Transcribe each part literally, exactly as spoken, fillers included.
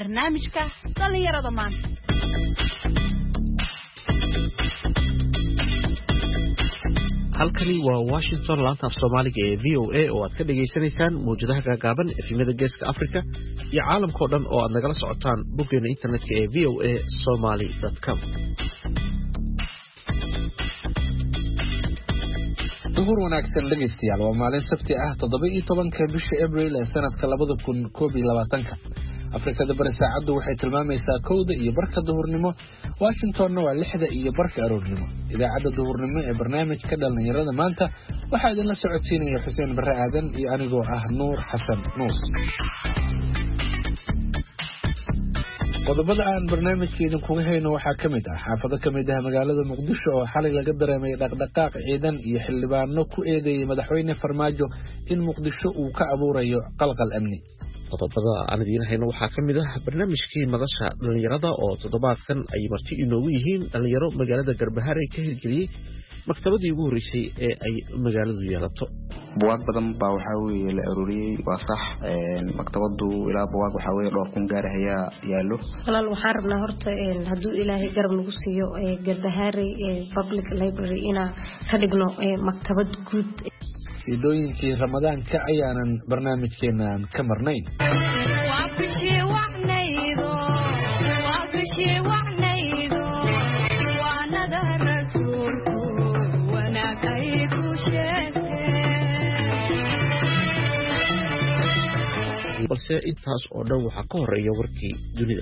barnaamijka dhalinyarada maanta. halkani waa Washington laanta af Soomaaliga ee V O A oo aad ka dhageysanaysaan muujadaha gaagaaban efemada geeska Afrika iyo caalamka oo dhan oo aad nagala socotaan boggeena internetka ee v o a somali dot com. duhur wanaagsan dhegeystayaal, waa maalin sabti ah toddoba iyo tobanka bisha Abriil ee sanadka labada kun koob iyo labaatanka. Afrikada bari saacadu waxay tilmaamaysaa kowda iyo barka duhurnimo, Washingtonna waa lixda iyo barka aroornimo. Idaacadda duhurnimo ee barnaamijka dhalinyarada maanta waxaa idinla socodsiinaya Xuseen Barre Aadan iyo anigoo ah Nuur Xasan Nuur. qodobada aan barnaamijka idinkuga hayno waxaa ka mid ah xaafado ka mid ah magaalada Muqdisho oo xalay laga dareemay dhaqdhaqaaq ciidan iyo xildhibaano ku eedeeyay madaxweyne Farmaajo in Muqdisho uu ka abuurayo qalqal amni. qodobada aan idin hayno waxaa ka mid ah barnaamijkii madasha dhalinyarada oo toddobaadkan ay marti inoogu yihiin dhalinyaro magaalada Garbahare ka hirgeliyay maktabadii ugu horeysay ee ay magaaladu yeelato. buwaag badan baa waxa weeye la ururiyay, waa sax maktabadu ilaa buwaag waxa weeye dhowr kun gaaraya yaalo. walaal waxaan rabnaa horta hadduu Ilaahay garab nagu siiyo Garbahare Public Library ina ka dhigno maktabad guud. sidooyinkii Ramadaanka ayaanan barnaamijkeenan ka marnayn. waa bishii wacnaydo waa bishii wacnaydo waanada rasuulku wanaagay ku sheegay. balse intaas oo dhan waxaa ka horeeya warkii dunida.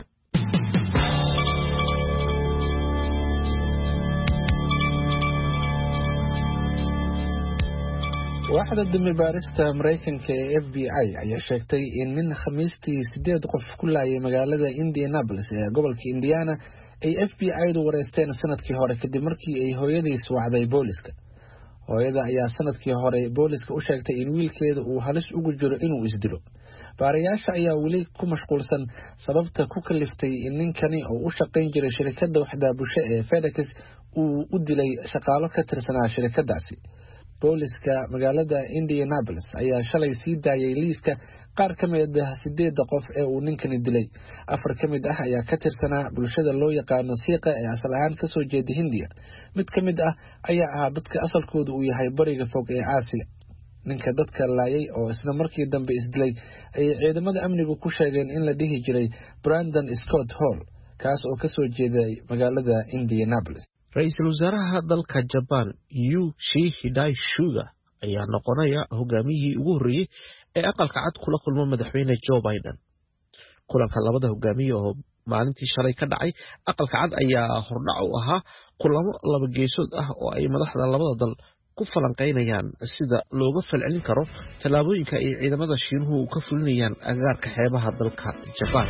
waaxda dimi baarista Mareykanka ee F B I ayaa sheegtay in nin khamiistii sideed qof ku laayay magaalada Indianapolis ee gobolka Indiana ay F B I-du wareysteen sanadkii hore kadib markii ay hooyadiis wacday booliska. hooyada ayaa sanadkii hore booliska u sheegtay in wiilkeeda uu halis ugu jiro inuu isdilo. baarayaasha ayaa weli ku mashquulsan sababta ku kaliftay in ninkani oo u shaqayn jiray shirkadda waxdaabusho ee FedEx uu u dilay shaqaalo ka tirsanaa shirkadaasi. booliska magaalada Indianapolis ayaa shalay sii daayay liiska qaar ka mid ah sideed qof ee uu ninkani dilay. afar ka mid ah ayaa ka tirsanaa bulshada loo yaqaano Siiqa ee asal ahaan ka soo jeeda Hindiya. mid ka mid ah ayaa ahaa dadka asalkoodu uu yahay bariga fog ee Aasiya. ninka dadka laayay oo isla markii dambe isdilay ay ciidamada amnigu ku sheegeen in la dhihi jiray Brandon Scott Hall, kaas oo ka soo jeeday magaalada Indianapolis. Ra'iisul wasaaraha dalka Japan Yoshihide Suga ayaa noqonaya hogaamiyihii ugu horeeyay ee aqalka cad kula kulmo madaxweyne Joe Biden. kulanka labada hogaamiye oo maalintii shalay ka dhacay aqalka cad ayaa hordhac u ahaa kulamo laba geesood ah oo ay madaxda labada dal ku falanqeynayaan sida looga falcelin karo tallaabooyinka ay ciidamada Shiinuhu ka fulinayaan agagaarka xeebaha dalka Japan.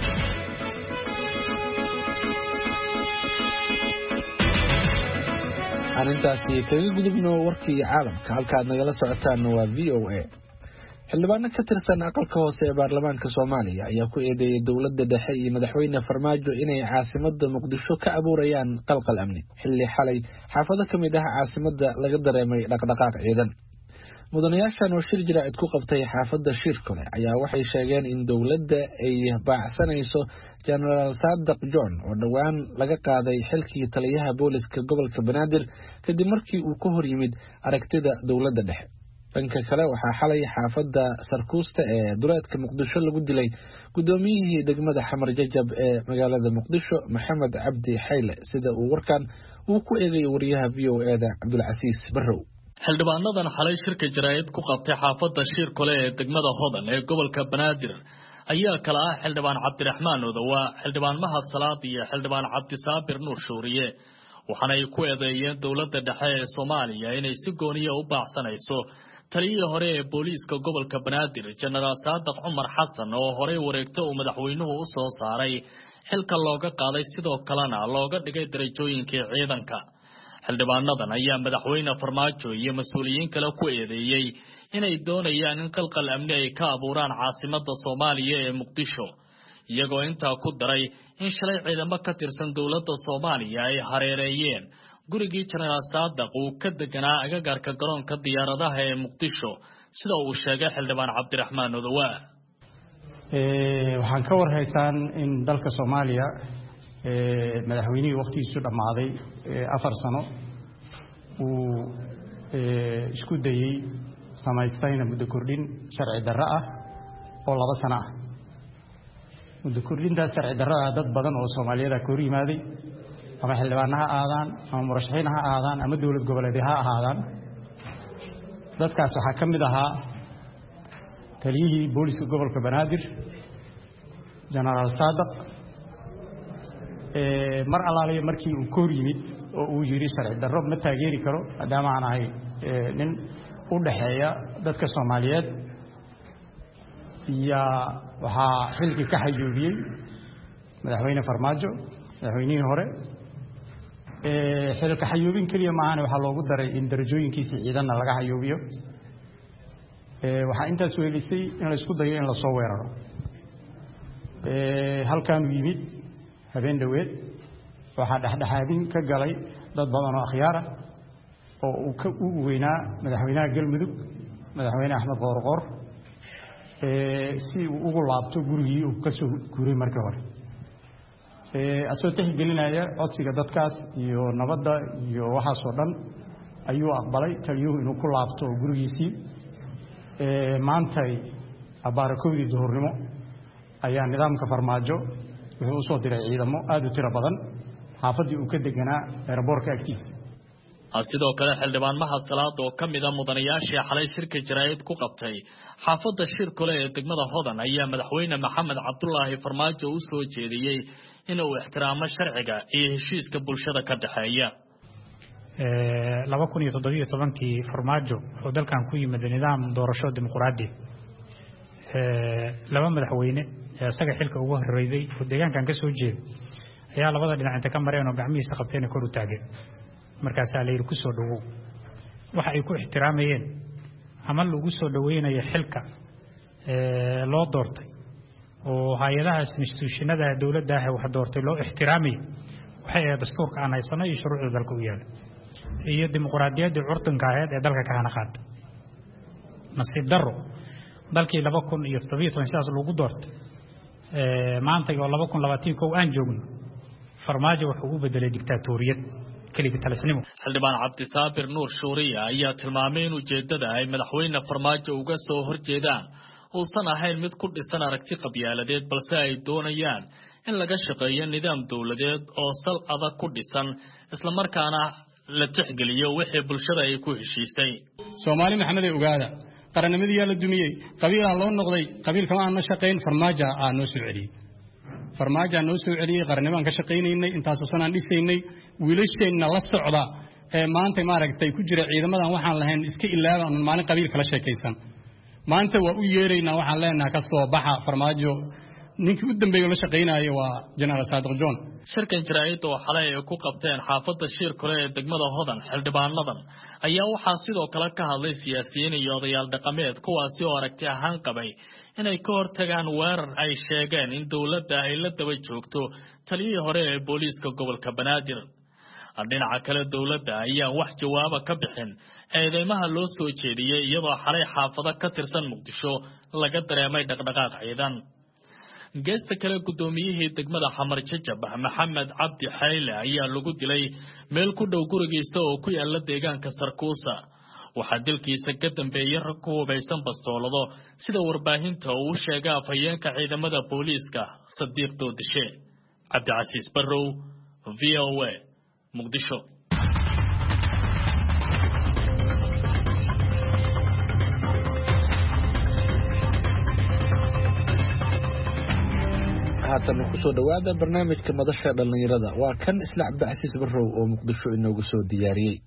arintaasi kaga gudubno warkii caalamka. halkaad nagala socotaan waa V O A. xildhibaano ka tirsan aqalka hoose ee baarlamaanka Soomaaliya ayaa ku eedeeyay dowladda dhexe iyo madaxweyne Farmaajo inay caasimadda Muqdisho ka abuurayaan qalqal amni xilli xalay xaafado ka mid ah caasimadda laga dareemay dhaqdhaqaaq ciidan. mudanayaashan oo shir jiraa'id ku qabtay xaafadda Shirkole ayaa waxay sheegeen in dowladda ay baacsanayso General Saadaq John oo dhawaan laga qaaday xilkii taliyaha booliska gobolka Banaadir kadib markii uu ka hor yimid aragtida dowladda dhexe. dhanka kale waxaa xalay xaafadda Sarkuusta ee duleedka Muqdisho lagu dilay gudoomiyihii degmada Xamar Jajab ee magaalada Muqdisho Maxamed Cabdi Xayle, sida uu warkan uu ku eegay wariyaha V O A-da Cabdulcasiis Barrow. xildhibaanadan xalay shirka jaraa'id ku qabtay xaafadda Shirkole ee degmada Hodan ee gobolka Banaadir ayaa kala ah xildhibaan Cabdiraxmaan Odawa, xildhibaan Mahad Salaad iyo xildhibaan Cabdisaabir Nuur Shuuriye. waxaana ay ku eedeeyeen dowladda dhexe ee Soomaaliya inay si gooniya u baacsanayso taliyihii hore ee booliiska gobolka Banaadir General Saadaq Cumar Xasan oo horey wareegto uu madaxweynuhu u soo saaray xilka looga qaaday sidoo kalena looga dhigay darajooyinkii ciidanka. xildhibaanadan ayaa madaxweyne Farmaajo iyo mas'uuliyiin kale ku eedeeyay inay doonayaan in qalqal amni ay ka abuuraan caasimadda Soomaaliya ee Muqdisho, iyagoo intaa ku daray in shalay ciidamo ka tirsan dowladda Soomaaliya ay hareereeyeen gurigii General Saadaq uu ka deganaa agagaarka garoonka diyaaradaha ee Muqdisho, sida uu sheegay xildhibaan Cabdiraxmaan Odawa. ee waxaan ka warhaysaan in dalka Soomaaliya ee madaxweynihii waqtigiisu dhamaaday afar sano uu ee isku dayay samaystayna muddo kordhin sharci darro ah oo laba sano ah muddo kordhinta sharci darrada dad badan oo Soomaaliyeed ka hor yimaaday ama xildhibaanaha aadaan ama murashaxiinaha aadaan ama dawlad goboleedyaha aadaan dadkaas waxa kamid ahaa taliyihii booliska gobolka Banaadir General Saadaq ee mar alaaliye markii uu koor yimid oo uu yiri sharci darro ma taageeri karo maadaama aan ahay nin u dhaxeeya dadka Soomaaliyeed ya waxa xilki ka xayuubiyay madaxweyne Farmaajo madaxweynihii hore ee xilka xayuubin kaliya ma ahan waxa loogu daray in darajooyinkiisa ciidanna laga xayuubiyo ee waxa intaas weelisay in la isku dayo in la soo weeraro ee halkan uu yimid habeen dhaweed waxa dhaxdhaxaadin ka galay dad badan oo akhyaar ah oo uu ka ugu weynaa madaxweynaha Galmudug madaxweyne Axmed Qoorqoor ee si uu ugu laabto gurigii uu ka soo guuray markii hore ee asoo tixgelinaya codsiga dadkaas iyo nabadda iyo waxa soo dhan ayuu aqbalay taliyuhu inuu ku laabto gurigiisii ee maantay abaarakoodii duhurnimo ayaa nidaamka Farmaajo wuxuu soo diray ciidamo aad u tiro badan xaafadii uu ka deganaa airportka agtiisa sidoo kale xildhibaan Mahad Salaad oo kamid ah mudanayaashii xalay shirka jaraa'id ku qabtay xaafadda shirkule ee degmada Hodan ayaa madaxweyne Maxamed Cabdullaahi Farmaajo u soo jeediyay inuu ixtiraamo sharciga iyo heshiiska bulshada ka dhaxeeya ee laba kun iyo toddoba iyo toban-kii Farmaajo oo dalkan ku yimid nidaam doorasho dimuqraadi ee laba madaxweyne ee asaga xilka ugu horeeyay oo deegaankan ka soo jeeday ayaa labada dhinac inta ka mareen oo gacmihiisa qabteen kor u taageen markaas ay leeyahay ku soo dhawow waxa ay ku ixtiraamayeen ama lagu soo dhaweynayo xilka ee loo doortay oo hay'adaha institutionada dawladda ah wax doortay loo ixtiraamay waxay ay dastuurka aan haysanay iyo shuruucda dalka u yaal iyo dimuqraadiyadda curdanka ah ee dalka ka hana qaad nasiib darro dalkii laba kun iyo toddoba iyo toban sidaas lagu doortay ee maanta iyo laba kun labaatan iyo kow aan joogno Farmaajo wuxuu u bedelay diktatoriyad xildhibaan Cabdisaabir Nuur Shuuriya ayaa tilmaamay in ujeedada ay madaxweyne Farmaajo uga soo horjeedaan uusan ahayn mid ku dhisan aragti qabyaaladeed balse ay doonayaan in laga shaqeeyo nidaam dawladeed oo sal adag ku dhisan isla markaana la tixgeliyo wixii bulshada ay ku heshiisay Soomaali Maxamed ogaada qarannimadii la dumiyay qabiil loo noqday qabiil kama aan shaqeyn Farmaajo aan noo soo celiyay Farmaajo noo soo celiyay qarnimaan ka shaqeynay intaas oo sanad dhisaynay wiilasheenna la socda ee maanta ma aragtay ku jira ciidamadan waxaan lahayn iska ilaaban maalin qabiil kala sheekaysan maanta waa u yeeraynaa waxaan leenahay ka soo baxa Farmaajo ninkii u dambeeyay la shaqeynaayo waa General Saadaq John shirkan jaraa'id oo xalay ay ku qabteen xaafadda shirkule ee degmada Hodan xildhibaanadan ayaa waxaa sidoo kale ka hadlay siyaasiyiin iyo odayaal dhaqameed kuwaasi oo aragti ahaan qabay inay ka hortagaan weerar ay sheegeen in dawladda ay la daba joogto taliyihii hore ee booliska gobolka Banaadir dhinaca kale dawladda ayaa wax jawaaba ka bixin eedeymaha loo soo jeediyay iyadoo xalay xaafado ka tirsan Muqdisho laga dareemay dhaqdhaqaaq ciidan geesta kale gudoomiyihii degmada Xamar Jajab Maxamed Cabdi Xayle ayaa lagu dilay meel ku dhow gurigiisa oo ku yaala deegaanka Sarkuusa waxa dilkiisa ka dambeeyay rag ku hubaysan bastoolado sida warbaahinta uu sheegay afhayeenka ciidamada booliska Sadiiq Doodishe Cabdicasiis Barrow V O A Muqdisho haatan ku soo dhawaada barnaamijka madasha dhalinyarada waa kan isla Cabdicasiis Barrow oo Muqdisho inoogu soo diyaariyay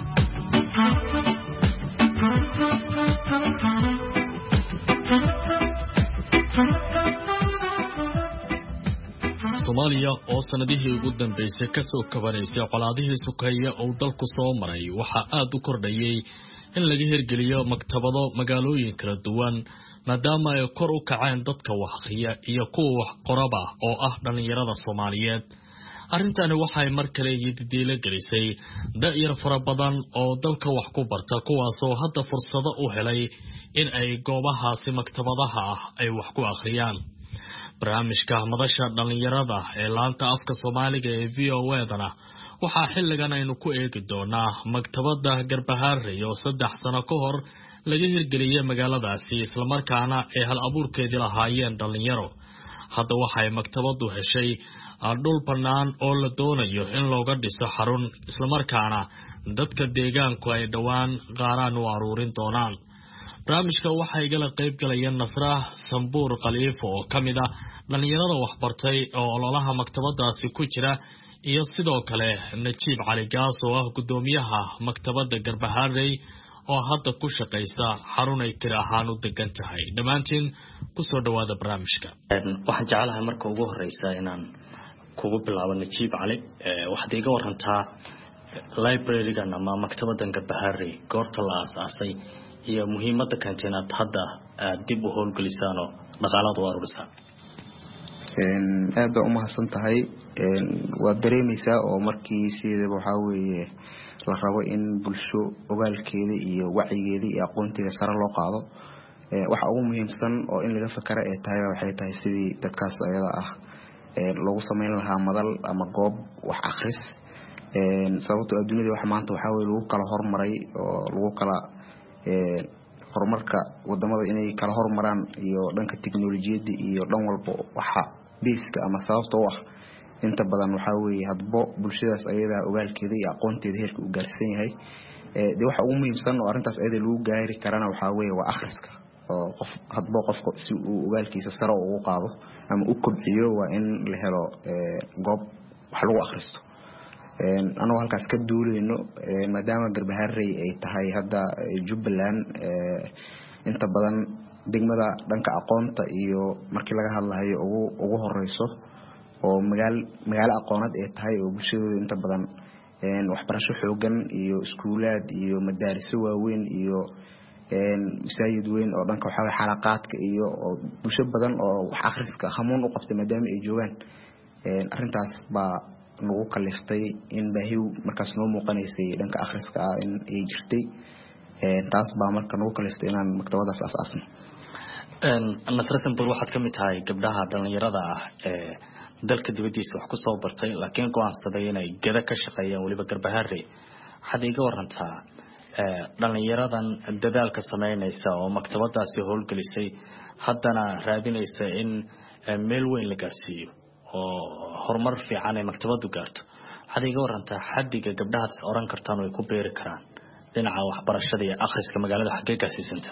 Soomaaliya oo sanadihii ugu dambeysay ka soo kabanaysay colaadihii sukeeye oo dalku soo maray waxa aad u kordhayay in laga hirgeliyo maktabado magaalooyin kala duwan maadaama ay kor u kaceen dadka wax akhriya iyo kuwa wax qoraba oo ah dhalinyarada Soomaaliyeed arrintani waxay mar kale yididiila gelisay da'yar fara badan oo dalka wax ku barta kuwaas oo hadda fursado u helay in ay goobahaasi maktabadaha ah ay wax ku akhriyaan barnaamijka madasha dhalinyarada ee laanta afka Soomaaliga ee V O A-dana waxaa xilligan aynu ku eegi doonaa maktabada Garbaharey oo saddex sano ka hor laga hirgeliyay magaaladaasi isla markaana ay hal abuurkeedii lahaayeen dhalinyaro. hadda waxay maktabadu heshay dhul banaan oo la doonayo in looga dhiso xarun isla markaana dadka deegaanku ay dhawaan qaaraan u aruurin doonaan. barnaamijka waxaa igala qayb galaya Nasra Sambuur Khaliif oo kamid ah dhalinyarada waxbartay oo ololaha maktabadaasi ku jira iyo sidoo kale Najiib Cali Gaas oo ah gudoomiyaha maktabada Garbaharey oo hadda ku shaqeysa xarun ay kira ahaan u degan tahay. dhamaantiin ku soo dhawaada barnaamijka. waxaan jecelahay marka ugu horeysa inaan kugu bilaabo Najiib Cali. waxaad iga warantaa library-gan ama maktabadan Garbaharey goorta la aasaasay iyo muhiimadda kanteenaad hadda dib u howlgelisaan oo dhaqaalada u aruurisaan. aad baa u mahadsan tahay. waad dareemaysaa oo markii sideedaba waxaa weeye la rabo in bulsho ogaalkeeda iyo wacyigeeda iyo aqoonteeda sare loo qaado. waxa ugu muhiimsan oo in laga fakara ee tahay waxay tahay sidii dadkaas ayada ah lagu sameyn lahaa madal ama goob wax akhris. sababtoo adduunyada wax maanta waxaa weeye lagu kala hormaray oo lagu kala horumarka wadamada inay kala hormaraan iyo dhanka tiknoolajiyada iyo dhan walba waxa biiska ama sababta u ah inta badan waxa weeye hadba bulshadaas ayada ogaalkeeda iyo aqoonteeda heerka u gaarsan yahay. ee waxa ugu muhiimsan oo arintaas ayada lagu gaari karana waxa weeye waa akhriska oo qof hadba qofka si uu ogaalkiisa sare ugu qaado ama u kobciyo waa in la helo goob wax lagu akhristo. een anoo halkaas ka duuleyno maadaama Garbaharey ay tahay hadda Jubbaland ee inta badan degmada dhanka aqoonta iyo markii laga hadlayo ugu ugu horeyso oo magaal magaalo aqoonad ay tahay oo bulshada inta badan een waxbarasho xoogan iyo iskuulaad iyo madaariso waaweyn iyo een masaajid weyn oo dhanka waxa xalaqaadka iyo bulsho badan oo wax akhriska hamuun u qabtay maadaama ay joogan. een arintaas baa nagu kaliftay in baahiyo markaas noo muuqanaysay dhanka akhriska in ay jirtay. ee taas baa marka nagu kaliftay inaan maktabadaas asaasno. een Nasra Sambuur waxaad kamid tahay gabdhaha dhalinyarada ah ee dalka dibadiisa wax ku soo bartay laakiin go'aansaday inay gada ka shaqeeyaan waliba Garbaharey. waxaad iga warantaa ee dhalinyaradan dadaalka sameynaysa oo maktabadaasi howlgelisay haddana raadinaysa in meel weyn la gaarsiiyo oo horumar fiican ay maktabadu gaarto. waxaad iga warantaa xaddiga gabdhahaas oran kartaan way ku beeri karaan dhinaca waxbarashada iyo akhriska magaalada xaggee gaarsiisanta.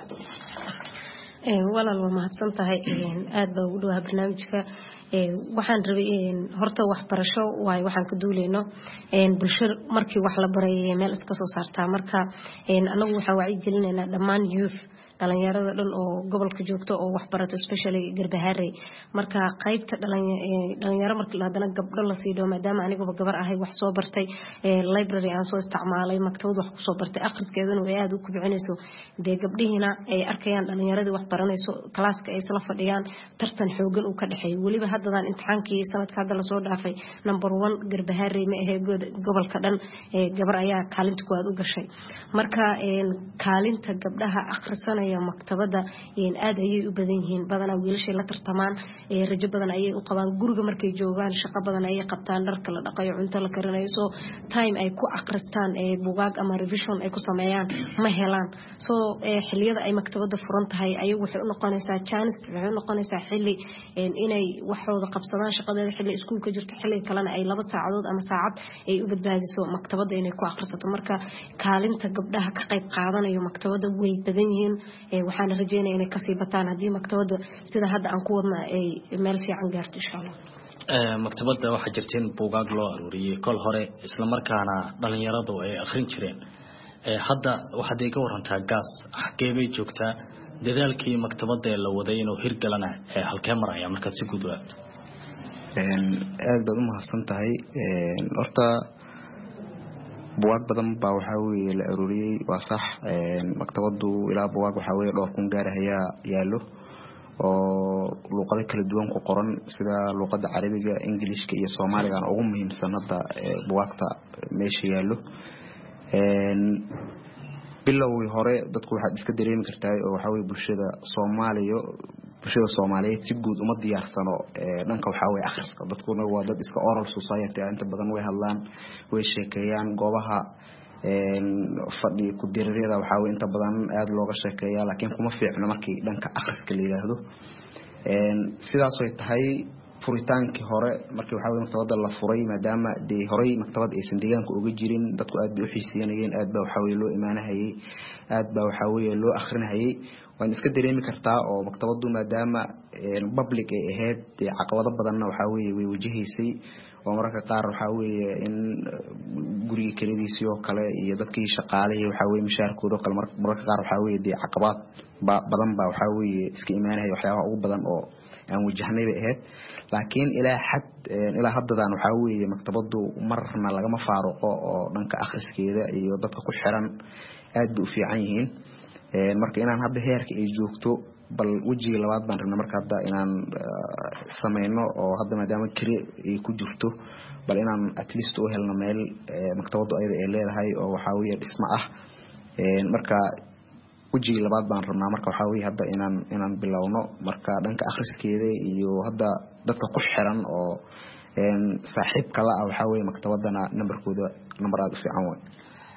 ee walaal waa mahadsan tahay. aad baa ugu dhawahay barnaamijka. ee waxaan rabay in horta waxbarasho waay waxaan ka duuleyno een bulsho markii wax la baray meel iska soo saartaa marka een anagu waxaan wacyi gelinaynaa dhammaan youth dhalinyarada dhan oo gobolka joogto oo wax barato especially Garbaharey. marka qaybta dhalinyaro markii la hadana gabdho la siido maadaama anigu gabar ahay wax soo bartay ee library aan soo isticmaalay maktabad wax ku soo bartay akhriskeedana way aad u kubcinayso dee gabdhihiina ay arkayaan dhalinyarada wax baranayso classka ay isla fadhiyaan tartan xoogan uu ka dhaxeeyo waliba haddan imtixaankii sanadka hadda la soo dhaafay number one Garbaharey ma ahay gobolka dhan ee gabar ayaa kaalinta koowaad u gashay. marka een kaalinta gabdhaha akhrisanaya maktabada in aad ayay u badan yihiin badanaa wiilasha la tartamaan ee rajo badan ayay u qabaan guriga markay joogaan shaqo badan ayay qabtaan dharka la dhaqayo cunto la karinayo so time ay ku akhristaan ee buugaag ama revision ay ku sameeyaan ma helaan. so xilliyada ay maktabada furan tahay ayagu waxay u noqonaysaa chance waxay u noqonaysaa xilli inay waxooda qabsadaan shaqadeeda xilli iskuulka jirto xilli kalena ay laba saacadood ama saacad ay u badbaadiso maktabada inay ku akhrisato. marka kaalinta gabdhaha ka qayb qaadanayo maktabada way badan yihiin. ee waxaan rajeynayaa inay ka sii bataan hadii maktabada sida hadda aan ku wadna ay meel fiican gaarto insha Allah. ee maktabada waxa jirteen buugaag loo aruuriyay kol hore isla markaana dhalinyaradu ay akhrin jireen. ee hadda waxaad iga warantaa Gaas xagee bay joogtaa dadaalkii maktabada la waday inuu hirgalana ee halkee maraya marka si guud ah. een aad baad u mahadsan tahay. een horta buugaag badan baa waxa weeye la aruuriyay waa sax. een maktabadu ilaa buugaag waxa weeye dhowr kun gaaraya yaalo oo luqado kala duwan ku qoran sida luqada Carabiga, Ingiriiska iyo Soomaaliga ugu muhiimsan hadda buugaagta meesha yaalo. een bilowgii hore dadku waxa iska dareemi kartaa oo waxa weeye bulshada Soomaaliya bulshada Soomaaliyeed si guud uma diyaarsano dhanka waxa way akhriska dadkuna waa dad iska oral society inta badan way hadlaan way sheekeeyaan goobaha een fadhi ku dirirada waxa way inta badan aad looga sheekeeyaa laakiin kuma fiicno markii dhanka akhriska la yiraahdo een sidaas way tahay furitaankii hore markii waxa way maktabada la furay maadaama de horay maktabad aysan deegaanka uga jirin dadku aad bay u xiiseeyeen aad baa waxa way loo imaanahayay aad baa waxa way loo akhrinahayay waan iska dareemi kartaa oo maktabadu maadaama public ay ahayd caqabado badan waxa way way wajahaysay oo mararka qaar waxa way in guriga kalidiisii oo kale iyo dadkii shaqaalaha waxa way mushaarkooda kale mararka qaar waxa way caqabad badan baa waxa way iska imaanaya waxyaabaha ugu badan oo aan wajahnay bay ahayd laakiin ilaa xad ilaa haddan waxa way maktabadu marna laga ma faaruqo oo dhanka akhriskeeda iyo dadka ku xiran aad bay u fiican yihiin een marka inaan hadda heerka ay joogto bal wajiga labaad baan rabnaa marka hadda inaan sameeyno oo hadda maadaama kiri ay ku jirto bal inaan at least oo helno meel maktabadu ayada ay leedahay oo waxa weeye dhismo ah een marka wajiga labaad baan rabnaa marka waxa weeye hadda inaan inaan bilowno marka dhanka akhriskeeda iyo hadda dadka ku xiran oo een saaxiib kala ah waxa weeye maktabadana numberkooda number aad u fiican way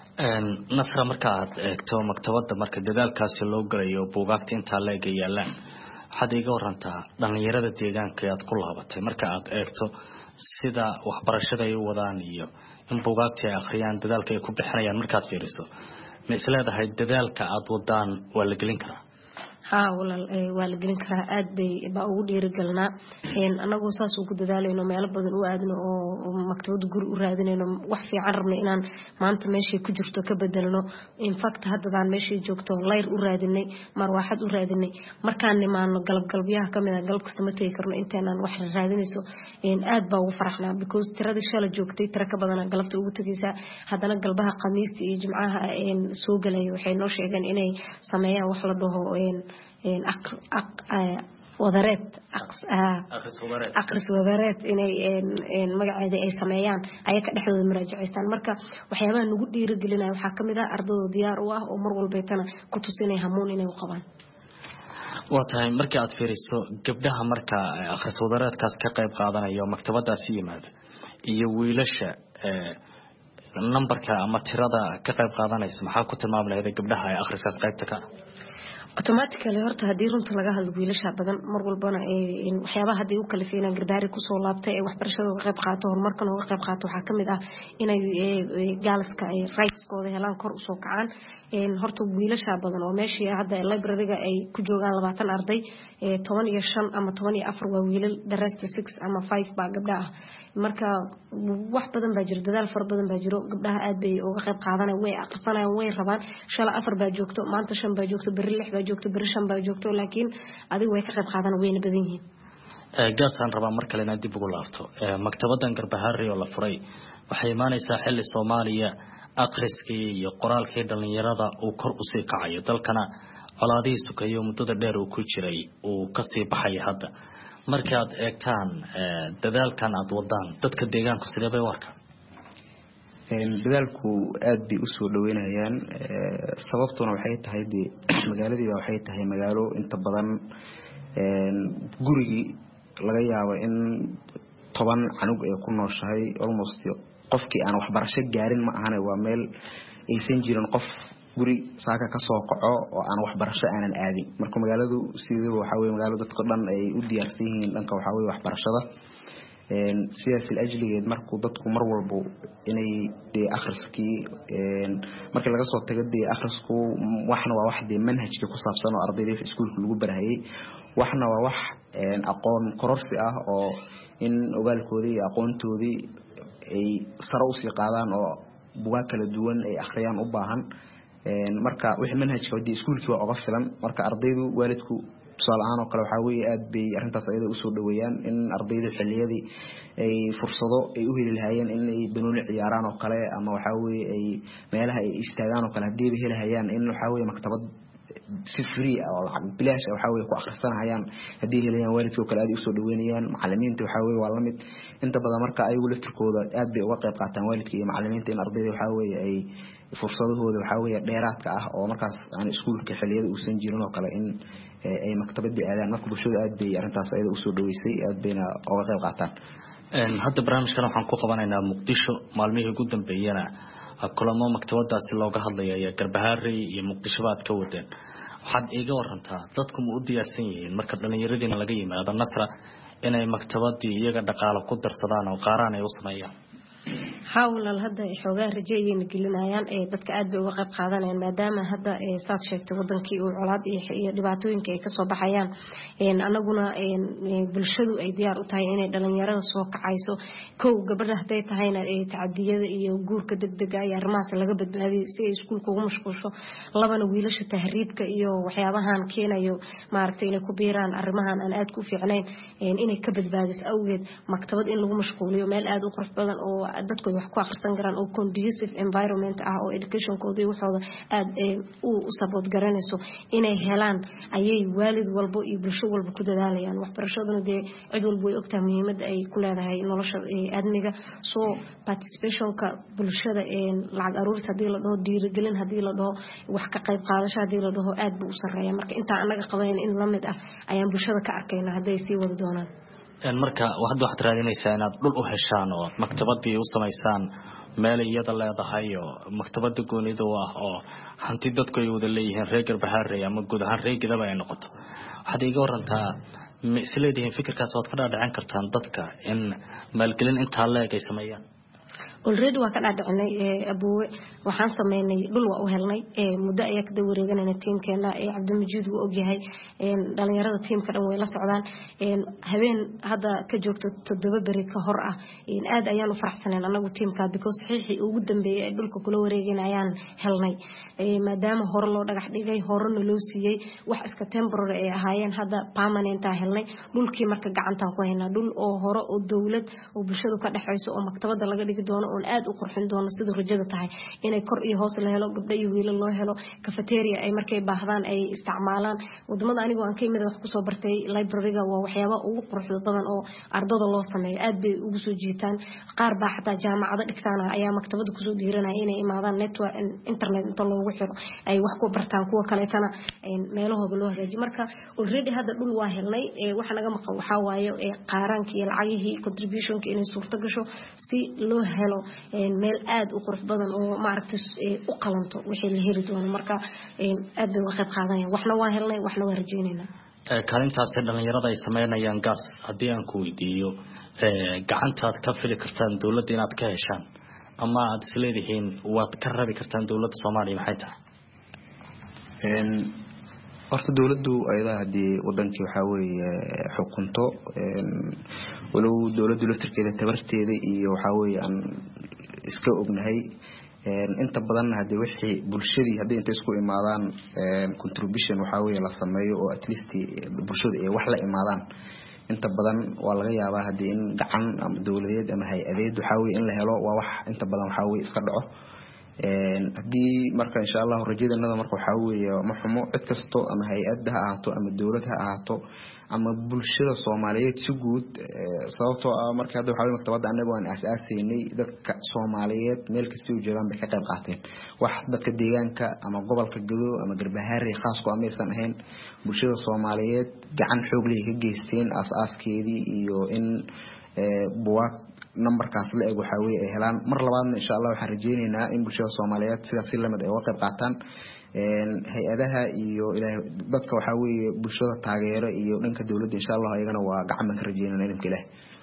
nasra marka aad eegto maktabada marka dadaalkaasi loo galayo buugaagta inta la eega yaalaan waxaad iga warantaa dhalinyarada deegaanka aad ku laabatay marka aad eegto sida waxbarashada ay wadaan iyo in buugaagta ay akhriyaan dadaalka ay ku bixinayaan markaad fiiriso ma isleedahay dadaalka aad wadaan waa la gelin karaa ها ولا ولا جلين كره أد بي بقول يرجلنا إن أنا قصص وجود ذلك إنه ما يلعب بدن وأدنى ومكتوب جر ورادنا إنه وحفي عربنا إن ما أنت ماشي كجرتو كبدلنا إن فقط هذا عن ماشي جوكتو غير ورادني مر واحد ورادني مر كان ما إنه قلب قلبيها كم إذا قلب كستمتي كرنا إنت أنا واحد رادني سو إن أد بقول فرحنا because ترى ذي الشيء جوكتي ترى كبدنا قلبت وجودتي هذا أنا قلبها قميص جمعها إن سوق لي وحين نوشي إن إني سمايا وحلده إن إن أق أق وذرات أقص أقص وذرات إن إن إن مجال أي سمايان أي كده حد المراجع يستان مركا وحيانا نقول دي رجلنا وحكم ذا أرض ديار واه ومر والبيتنا كتوسيني همون إنه وقبان وطاي مركا أتفيرسو قبلها مركا أقص وذرات كاس كقيب قاضنا يوم مكتبة داسية هذا يويلش النمبر كأما ترادا كقيب قاضنا يسمحها كنت المعاملة هذا قبلها أقص كاس قيب تكا automatically horta hadii runta laga hadlo wiilasha badan mar walbana ee waxyaabaha hadii uu kala fiinaan garbaari ku soo laabtay ee waxbarashada uga qayb qaato horumarkan uga qayb qaato waxa kamid ah inay gaalaska ay rights-kooda helaan kor u soo kacaan een horta wiilasha badan oo meeshii hadda library-ga ay ku joogaan labaatan arday ee toban iyo shan ama toban iyo afar waa wiilal the rest six ama five baa gabdha ah marka wax badan baa jira dadaal far badan baa jiro gabdhaha aad bay uga qayb qaadanayaan way aqsanayaan way rabaan shala afar baa joogto maanta shan baa joogto bari lix baa joogto birishan baa joogto laakiin adigu way ka qayb qaadan wayna badan yihiin ee gaasaan rabaa mar kale inaad dib ugu laabto ee maktabadan Garbaharre oo la furay waxay imaanaysaa xilli Soomaaliya akhriskii iyo qoraalkii dhalinyarada uu kor u sii kacayo dalkana colaadii sukayo muddada dheer uu ku jiray uu ka sii baxay hadda markaad eegtaan dadaalkan aad wadaan dadka deegaanka sidee bay warka dadaalku aad bay u soo dhaweynayaan sababtuna waxay tahay magaaladii waxay tahay magaalo inta badan gurigi laga yaabo in toban canug ay ku nooshahay almost qofkii aan waxbarasho gaarin ma ahan waa meel aysan jirin qof guri saaka ka soo qaco oo aan waxbarasho aanan aadin marka magaaladu sidoo waxa weey magaalo dadka dhan ay u diyaarsan yihiin dhanka waxa weey waxbarashada een siyaasi ajligeed markuu dadku mar walbo inay de akhriskii een markii laga soo tago de akhrisku waxna waa wax de manhajka ku saabsan oo ardayda iskuulka lagu barahayay waxna waa wax een aqoon kororsi ah oo in ogaalkoodii iyo aqoontoodii ay sare u sii qaadaan oo buugaag kala duwan ay akhriyaan u baahan een marka wixii manhajka wadii iskuulkii waa uga filan marka ardaydu waalidku tusaalahaan oo kale waxa weey aad bay arintaas ayada u soo dhaweeyaan in ardayda xilliyadii ay fursado ay u heli lahaayeen in ay banooni ciyaaraan oo kale ama waxa weey ay meelaha ay istaagaan oo kale hadii ay helayaan in waxa weey maktabad si free oo lacag bilaash waxa weey ku akhrisanayaan hadii helayaan waalidku kale aad u soo dhaweynayaan macallimiinta waxa weey waa la mid inta badan marka ay walaadkooda aad bay uga qayb qaataan waalidka iyo macallimiinta in ardayda waxa weey ay fursadahooda waxa weey dheeraadka ah oo markaas aan iskuulka xilliyada uusan jirin oo kale in ay maktabadii aadaan marka bulshada aad bay arintaas ayada u soo dhaweysay aad bayna uga qayb qaataan een hadda barnaamijkan waxaan ku qabanaynaa Muqdisho maalmihii ugu dambeeyana kulamo maktabadaasi looga hadlayo ayaa Garbaharey iyo Muqdisho baad ka wadeen waxaad iiga warantaa dadku ma u diyaarsan yihiin marka dhalinyaradiina laga yimaado Nasra inay maktabadii iyaga dhaqaale ku darsadaan oo qaaraan ay u sameeyaan hawlal hadda xogaa rajeeyeen gelinayaan ee dadka aad bay uga qayb qaadanayaan maadaama hadda saad sheegtay wadankii uu colaad iyo dhibaatooyinka ay ka soo baxayaan een anaguna een bulshadu ay diyaar u tahay inay dhalinyarada soo kacayso kow gabadha haday tahayna ee tacadiyada iyo guurka degdega ay arrimahaas laga badbaadiyo si ay iskuulka ugu mashquulsho labana wiilasha tahriibka iyo waxyaabahan keenayo maaragtay inay ku biiraan arrimahan aan aad ku fiicnayn inay ka badbaadiso awgeed maktabad in lagu mashquuliyo meel aad u qurux badan oo dadku wax ku akhrisan karaan oo conducive environment ah oo educationkooda waxooda aad u support garanayso inay helaan ayay waalid walba iyo bulsho walba ku dadaalayaan waxbarashaduna de cid walba way ogtahay muhiimada ay ku leedahay nolosha aadmiga so participationka bulshada ee lacag aruuris hadii la dhaho dhiirigelin hadii la dhaho wax ka qayb qaadasho hadii la dhaho aad buu u sareeyaa marka inta anaga qabanayna in la mid ah ayaan bulshada ka arkayna haday sii wada doonaan een marka waxaad waxaad raadinaysaa inaad dhul u heshaan oo maktabadii u sameysaan meel iyada leedahay oo maktabada goonida ah oo hanti dadku ay wada leeyihiin reer Garbaharey ama guud ahaan reegidaba ay noqoto waxaad iiga warantaa isleedihiin fikirkaas waad ka dhaadhicin kartaan dadka in maalgelin inta leeg ay sameeyaan already waa ka dhaadhicinay aboowe waxaan sameynay dhul waa u helnay muddo ayaa ka wareeganayna teamkeena ee Cabdimajid uu ogyahay dhalinyarada teamka dhan way la socdaan habeen hadda ka joogto toddoba bari ka hor ah aad ayaan u faraxsanayn anagu teamka because saxiixii ugu dambeeyay ay dhulka kula wareeganayaan helnay maadaama hore loo dhagax dhigay horena loo siiyay wax iska temporary ay ahaayeen hadda permanent ah helnay dhulkii marka gacantaan ku haynaa dhul oo hore oo dawlad oo bulshadu ka dhaxayso oo maktabada laga dhigi doono oo aad u qurxin doono sida rajada tahay inay kor iyo hoos la helo gabdho iyo wiilal loo helo cafeteria ay markay baahdaan ay isticmaalaan wadamada anigu aan ka yimid wax ku soo bartay library-ga waa waxyaabo ugu quruxda badan oo ardada loo sameeyo aad bay ugu soo jiitaan qaar baa xataa jaamacado dhigtaan ayaa maktabada ku soo dhiiranaya inay imaadaan network internet inta loogu xiro ay wax ku bartaan kuwa kale tana meelahooda loo hagaajiyo marka already hadda dhul waa helnay waxa naga maqan waxa waaye qaaraanka iyo lacagihii contributionka inay suurto gasho si loo helo meel aad u qurux badan oo maaragtay u qalanto wixii la heli doono marka aad bay uga qayb qaadanayaan waxna waa helnay waxna waa rajaynaynaa kaalintaas dhalinyarada ay sameynayaan gaar haddii aan ku weydiiyo gacantaad ka fili kartaan dawladda inaad ka heshaan ama aad isleedihiin waad ka rabi kartaan dawladda Soomaaliya maxay tahay een horta dawladdu ayada hadii wadankii waxa weeye xukunto een walow dawladdu laftirkeeda tabarteeda iyo waxa weeye aan iska ognahay een inta badan hadii wixii bulshadii hadii inta isku imaadaan een contribution waxa weeye la sameeyo oo at least bulshada ay wax la imaadaan inta badan waa laga yaabaa hadii in gacan ama dawladeed ama hay'adeed waxa weeye in la helo waa wax inta badan waxa weeye iska dhaco een hadii marka insha Allah rajadeennada marka waxa weeye ma xumo cid kasto ama hay'ad ha ahaato ama dawlad ha ahaato ama bulshada Soomaaliyeed si guud sababtoo ah marka hadda waxa weeye maktabada anagu aan aasaasay dadka Soomaaliyeed meel kasta oo joogan bay ka qayb qaateen wax dadka deegaanka ama gobolka Gado ama Garbaharey khaas ku ameersan ahayn bulshada Soomaaliyeed gacan xoog leh ka geysteen aas-aaskeedii iyo in buugaag numberkaas la eego waxa weeye ay helaan mar labaadna insha Allah waxaan rajaynaynaa in bulshada Soomaaliyeed sidaas la mid ay uga qayb qaataan een hay'adaha iyo ilaahay dadka waxa weeye bulshada taageero iyo dhanka dawladda insha Allah ayagana waa gacan ka rajaynayna idinka ilaahay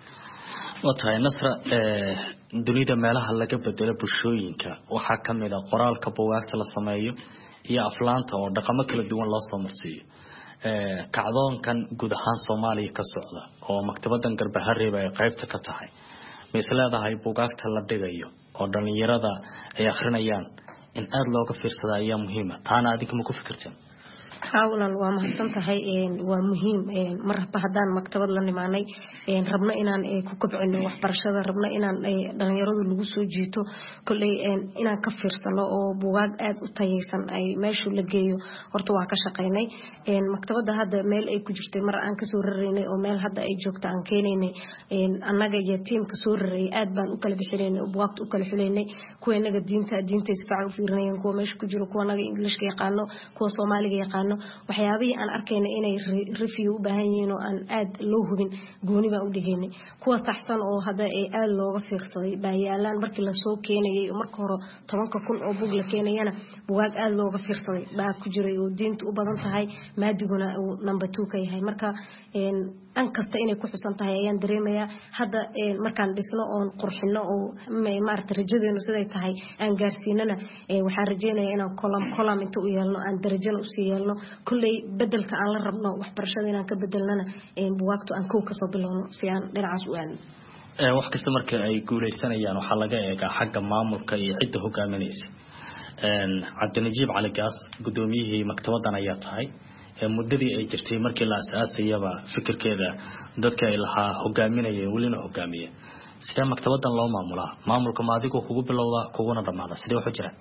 watahay Nasra ee dunida meelaha laga bedelo bulshooyinka waxa kamid ah qoraalka buugaagta la sameeyo iyo aflaanta oo dhaqamo kala duwan loo soo marsiiyo ee kacdoonkan guud ahaan Soomaaliya ka socda oo maktabadan Garbaharey ay qaybta ka tahay mislaadahay buugaagta la dhigayo oo dhalinyarada ay akhrinayaan in aad looga fiirsado ayaa muhiim ah taana adiga ma ku fikirteen hawlan waa mahadsan tahay een waa muhiim een marba hadaan maktabad la nimaanay een rabna inaan ku kobcino waxbarashada rabna inaan dhalinyaradu lagu soo jiito kulay een inaan ka fiirsano oo buugaag aad u tayeysan ay meeshu la geeyo horta waa ka shaqeynay een maktabada hadda meel ay ku jirtay mar aan ka soo rareynay oo meel hadda ay joogto aan keenaynay een annaga iyo teamka soo rareeyay aad baan u kala bixinay buugaagta u kala xuleynay kuwa inaga diinta diinta isfaac u fiirinayeen kuwa meesha ku jiro kuwa naga English ka yaqaano kuwa Soomaaliga yaqaan yaqaano waxyaabihii aan arkayna inay review u baahan yihiin oo aan aad loo hubin gooni baan u dhigaynay kuwa saxsan oo hadda ay aad looga fiirsaday baa yaalaan markii lasoo keenayay marka hore tobanka kun oo bug la keenayana bugaag aad looga fiirsaday baa ku jiray oo diinta u badan tahay maadiguna uu number two ka yahay marka an kasta inay ku xusan tahay ayaan dareemayaa hadda markaan dhisno oon qurxino oo maaragtay rajadeenu siday tahay aan gaarsiinana waxaan rajeynayaa inaan kolam kolam inta u yeelno aan darajana usii yeelno kulley bedelka aan la rabno waxbarashada inaan ka bedelnana buwaagto aan kow kasoo bilowno si aan dhinacaas u aadno wax kasta marka ay guuleysanayaan waxaa laga eegaa xagga maamulka iyo cidda hogaaminaysa cabdinajiib cali gaas gudoomiyihii maktabadan ayaa tahay muddadii ay jirtay markii la asaasayaba fikirkeeda dadka ay lahaa hogaaminaya welina hogaamiya sidee maktabadan loo maamulaa maamulka ma adigu kugu bilowda kuguna dhamaada sidee wuxuu jira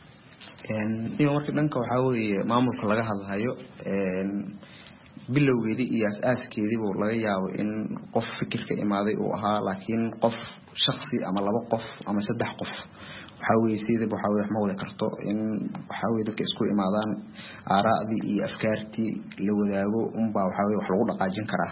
iyo markii dhanka waxaa weeye maamulka laga hadlayo bilowgeedii iyo asaaskeedii buu laga yaabo in qof fikirka imaaday uu ahaa laakiin qof shakhsi ama laba qof ama saddex qof waxaa weeye sidaba waxaa weeye wax ma wada karto in waxaa weeye dadka isku imaadaan aaraa'dii iyo afkaartii la wadaago unbaa waxaa weeye wax lagu dhaqaajin karaa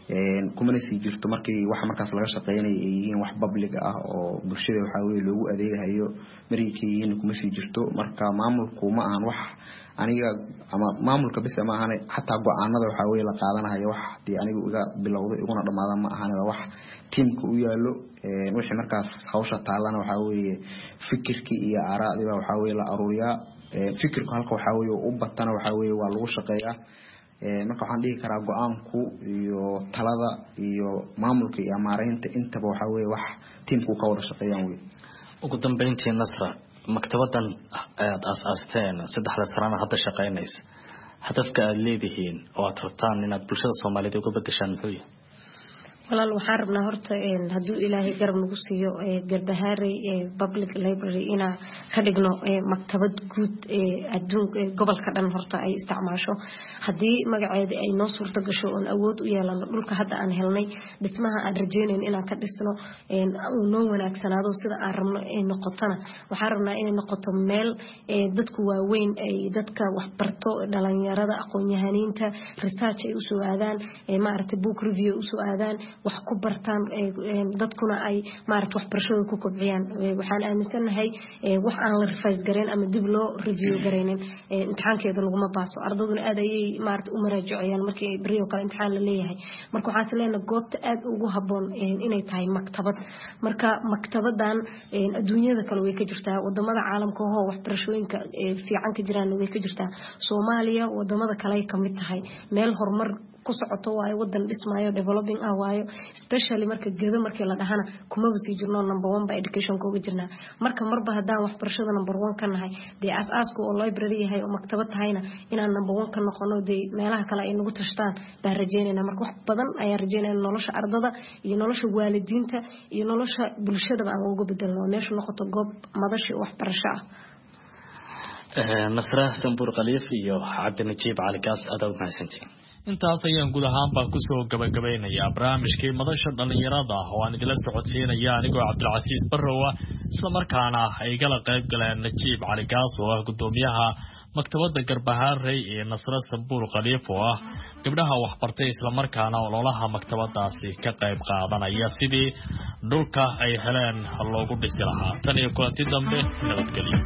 kumana sii jirto markii waxa markaas laga shaqeynaya ay yihiin wax public ah oo bulshada waxaa weeye loogu adeegayo markay yihiin kuma sii jirto marka maamulku ma ahan wax aniga ama maamulka bis ma ahan xataa go'aanada waxaa weeye la qaadanayo wax hadii anigu iga bilowdo iguna dhamaada ma ahan wax teamka u yaalo wixii markaas hawsha taalana waxaa weeye fikirkii iyo aaraa'dii waxaa weeye la aruuriyaa fikirku halka waxaa weeye u batana waxaa weeye waa lagu shaqeeyaa marka waxaan dhihi karaa go'aanku iyo talada iyo maamulka iyo maareynta intaba waxaa weeye wax teamku ka wada shaqeeyaan weey ugu dambeyntii Nasra maktabadan aad aasasteen saddexda sanana hadda shaqeynaysa hadafka aad leedihiin oo aad rabtaan inaad bulshada Soomaaliyeed uga bedeshaan muxuu yahay walaal waxaan rabnaa horta hadduu ilaahay garab nagu siiyo Garbaharey public library ina ka dhigno maktabad guud adduunka gobolka dhan horta ay isticmaasho haddii magaceeda ay noo suurta gasho oon awood u yeelano dhulka hadda aan helnay dhismaha aan rajeynayn inaan ka dhisno uu noo wanaagsanaado sida aan rabno ay noqotona waxaan rabnaa inay noqoto meel dadku waaweyn ay dadka waxbarto dhalinyarada aqoon-yahaniinta research ay usoo aadaan maaragtay book review usoo aadaan wax ku bartaan dadkuna ay maaragtay waxbarashada ku kobciyaan waxaan aaminsanahay wax aan la revise gareyn ama dib loo review gareynin imtixaankeeda laguma baaso ardaduna aad ayay maaragtay u maraajiciyaan markii bariyo kale imtixaan la leeyahay marka waxaan isleeyahay goobta aad ugu haboon inay tahay maktabad marka maktabadan adduunyada kale way ka jirtaa wadamada caalamka oo waxbarashooyinka fiican ka jiraan way ka jirtaa Soomaaliya wadamada kale ay kamid tahay meel horumar ku socoto waayo wadan dhismaayo developing ah waayo especially marka gedo markii la dhahana kuma wasi jirno number one ba education kooga jirnaa marka marba hadaan waxbarashada number one ka nahay dee aasaaska oo library yahay oo maktabad tahayna inaan number one ka noqono dee meelaha kale ay nagu tashtaan baan rajeynayna marka wax badan ayaan rajeynayna nolosha ardada iyo nolosha waalidiinta iyo nolosha bulshada aan uga bedelno meesha noqoto goob madashi waxbarasho ah Nasra Sambur Khaliif iyo Cabdinajiib Cali Gaas aad u mahadsantiin intaas ayaan guud ahaanba kusoo gabagabeynayaa barnaamijkii madasha dhalinyarada oo aan idila socodsiinaya anigoo Cabdilcasiis Barrowa isla markaana ay gala qayb galeen Najiib Cali Gaas oo ah gudoomiyaha maktabada Garbaharey ee Nasra Sambur Khaliif oo ah gabdhaha waxbartay isla markaana ololaha maktabadaasi ka qayb qaadanaya sidii dhulka ay heleen loogu dhisi lahaa tan iyo kulanti dambe nabadgelyo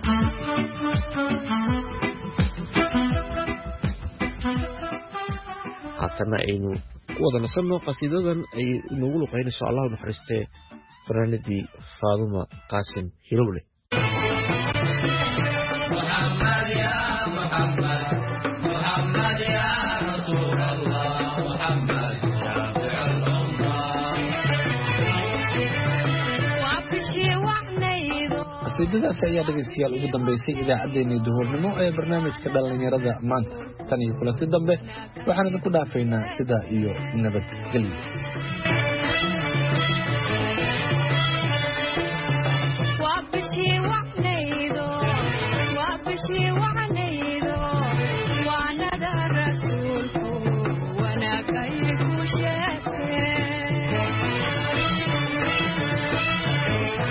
haatana aynu ku wada nasanno qasiidadan ay inoogu luqaynayso allah naxariistee fanaanadii Faaduma Qaasim Hilowle Muhammad ya Muhammad Muhammad ya Rasul Allah Muhammad shafi'ul ummah wa bishi wa'naydo qasiidadaas ayaa dhageystayaal ugu dambeysay idaacaddeenii duhurnimo ee barnaamijka dhalinyarada maanta tan iyo kulanti dambe waxaan idinku dhaafaynaa sida iyo nabadgelyo